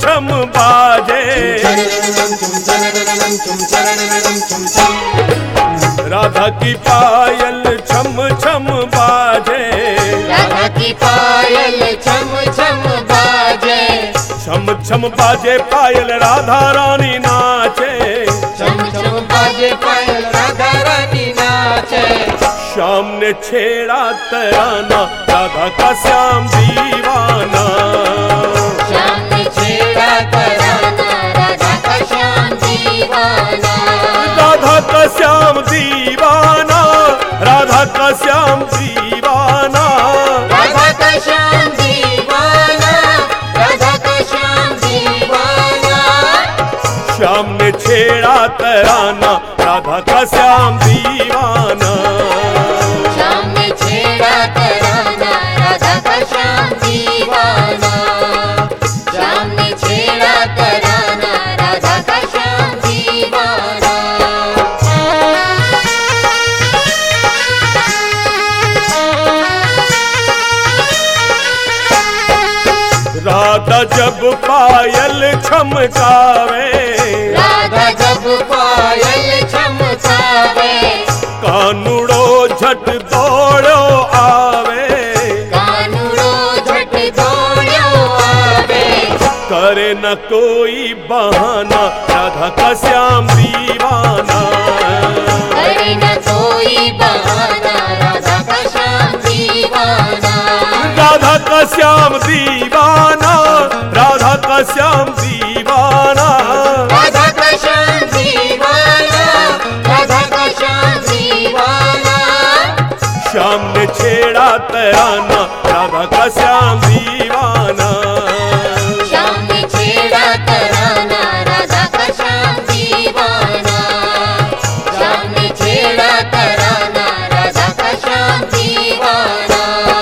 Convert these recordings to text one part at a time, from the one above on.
छम बाजे। राधा की पायल छम छम बाजे, राधा की पायल छम छम बाजे, छम छम बाजे पायल राधा रानी नाचे, छम छम बाजे पायल राधा रानी नाचे। श्याम ने छेड़ा तराना राधा का श्याम दीवाना, श्याम ने छेड़ा तराना राधा का श्याम दीवाना, राधा का श्याम दीवाना, राधा का श्याम दीवाना, राधा का श्याम दीवाना, राधा का श्याम दीवाना। श्याम ने छेड़ा तराना राधा का श्याम दीवाना, श्याम ने छेड़ा तराना राधा का श्याम दीवाना, श्याम ने छेड़ा तराना राधा का श्याम दीवाना। राधा जब पायल छमकावे, राधा जब पायल चमकावे, कानुड़ो झट दौड़ो आवे, कानूड़ो झट दौड़ो आवे, करे न कोई बहाना राधा का श्याम दीवाना, करे न कोई बहाना राधा का श्याम दीवाना, राधा का श्याम दीवाना, राधा का श्याम दीवाना, राधा का श्याम दीवाना, राधा का श्याम दीवाना। श्याम ने छेड़ा तराना राधा का श्याम दीवाना, श्याम ने छेड़ा तराना राधा का श्याम दीवाना, श्याम ने छेड़ा तराना राधा का श्याम दीवाना।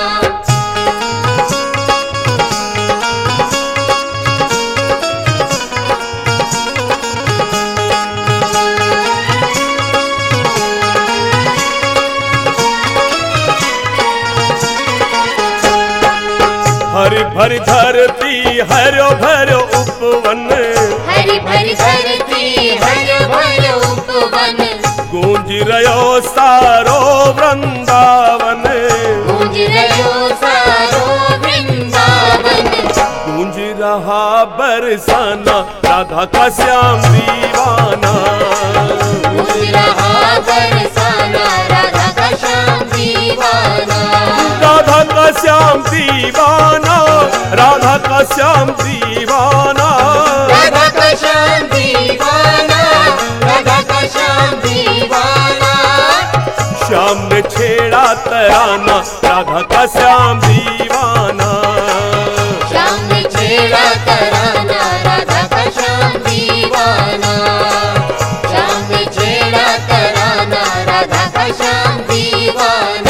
हरि भरी धरती हरो भरो उपवन, हरि भरी धरती हरो भरो उपवन, गूंज रहो सारो वृंदावन, गूंज रहो सारो वृंदावन, गूंज रहा बरसाना राधा का श्याम दीवाना, गूंज रहा बरसाना राधा का श्याम दीवाना, राधा का श्याम दीवाना, राधा का श्याम दीवाना, राधा का श्याम दीवाना, राधा का श्याम दीवाना। श्याम ने छेड़ा तराना राधा का श्याम दीवाना, श्याम ने छेड़ा तराना राधा का श्याम दीवाना, श्याम ने छेड़ा तराना राधा का श्याम दीवाना।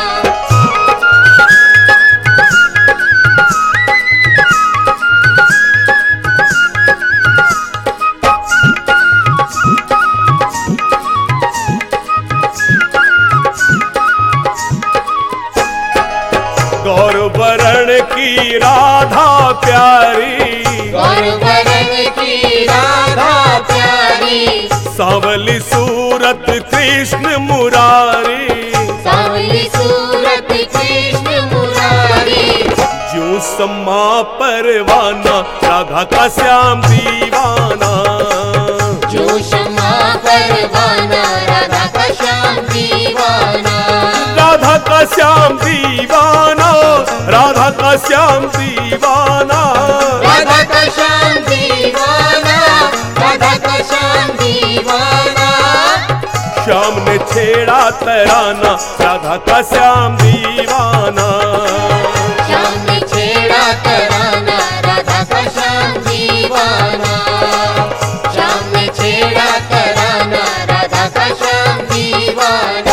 गौरवरण की राधा प्यारी, गौरवरण की राधा प्यारी, सांवली सूरत कृष्ण मुरारी, सांवली सूरत कृष्ण मुरारी, जो सम्मा परवाना राधा का श्याम दीवाना, जो क्षमा परवाना राधा का श्याम दीवाना, राधा का श्याम दीवाना, राधा का श्याम दीवाना, राधा का श्याम दीवाना, राधा का श्याम दीवाना। श्याम ने छेड़ा तराना राधा का श्याम दीवाना, श्याम ने छेड़ा तराना राधा का श्याम दीवाना, श्याम ने छेड़ा तराना राधा का श्याम दीवाना।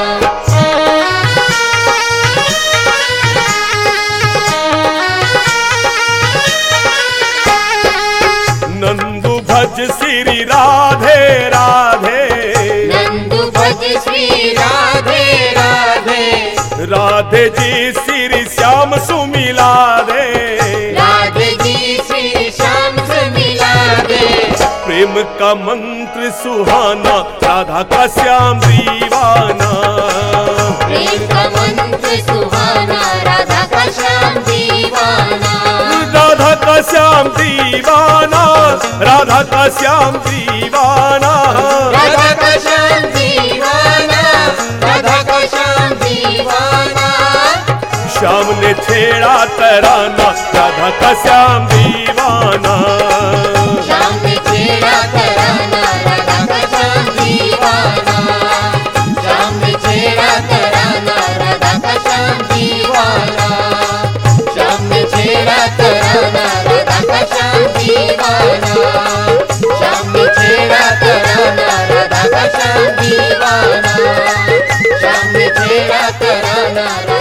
नंदू भज श्री राधे राधे, नंदू भज श्री राधे राधे, राधे जी श्री श्याम सुमिला दे, राधे जी श्री श्याम प्रेम का मंत्र सुहाना, राधा का श्याम दीवाना। प्रेम का मंत्र सुहाना, राधा का श्याम दीवाना। राधा का श्याम दीवाना, राधा का श्याम दीवाना। राधा का श्याम दीवाना, राधा का श्याम दीवाना। श्याम ने छेड़ा तराना, राधा का श्याम दीवाना। श्याम ने छेड़ा तराना, राधा का श्याम दीवाना। श्याम ने छेड़ा तराना, राधा का श्याम दीवाना। श्याम ने छेड़ा तराना, राधा का श्याम दीवाना। श्याम ने छेड़ा तराना, राधा का श्याम दीवाना। श्याम ने छेड़ा तराना।